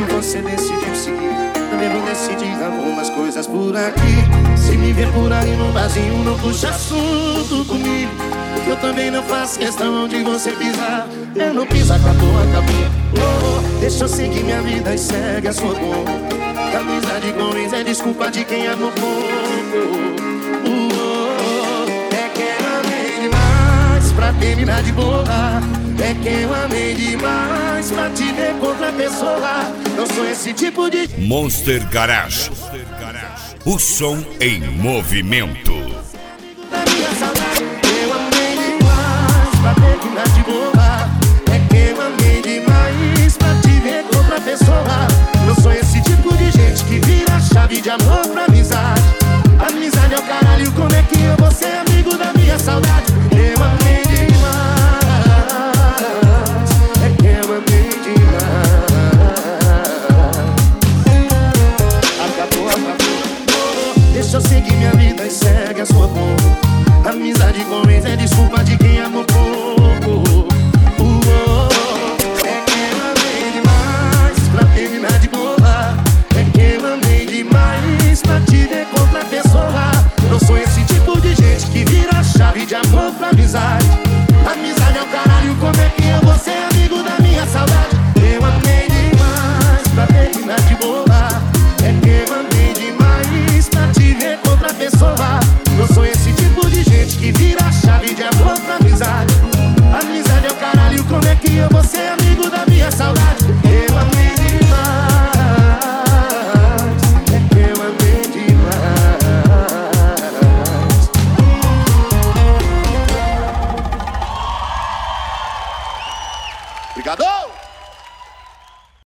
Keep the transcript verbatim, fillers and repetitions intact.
que você decidiu seguir. Também vou decidir algumas coisas por aqui. Se me ver por aí no barzinho, não puxa assunto comigo, que eu também não faço questão de você pisar. Eu não piso, acabou, acabou. Oh, deixa eu seguir minha vida e segue a sua dor. Amizade com ex é desculpa de quem amou pouco. Oh, é que eu amei demais pra terminar de boa. É que eu amei demais pra te ver com outra pessoa. Não sou esse tipo de... Monster Garage, o som em movimento. Eu amei demais pra terminar de boa. É que eu amei demais pra te ver com outra pessoa. Não sou esse tipo de gente que vira chave de amor pra amizade. Amizade é o caralho, como é que eu vou ser amigo da minha saudade? Eu amei demais. É que eu amei demais. Acabou, acabou. Deixa eu seguir minha vida e segue a sua dor. Amizade com ex é desculpa de quem amou pouco. É que eu amei demais pra terminar de boa. É que eu amei demais pra te ver com outra pessoa. Não sou esse tipo de gente que vira chave de amor pra amizade. Amizade é o caralho, como é que eu vou ser amigo da minha saudade? Eu amei demais pra terminar de boa. É que eu amei demais pra te ver com outra pessoa. Não sou esse tipo de gente que vira chave de amor pra amizade. Amizade é o caralho, como é que eu vou ser amigo da minha saudade? Eu amei demais. É que eu amei demais. Obrigado!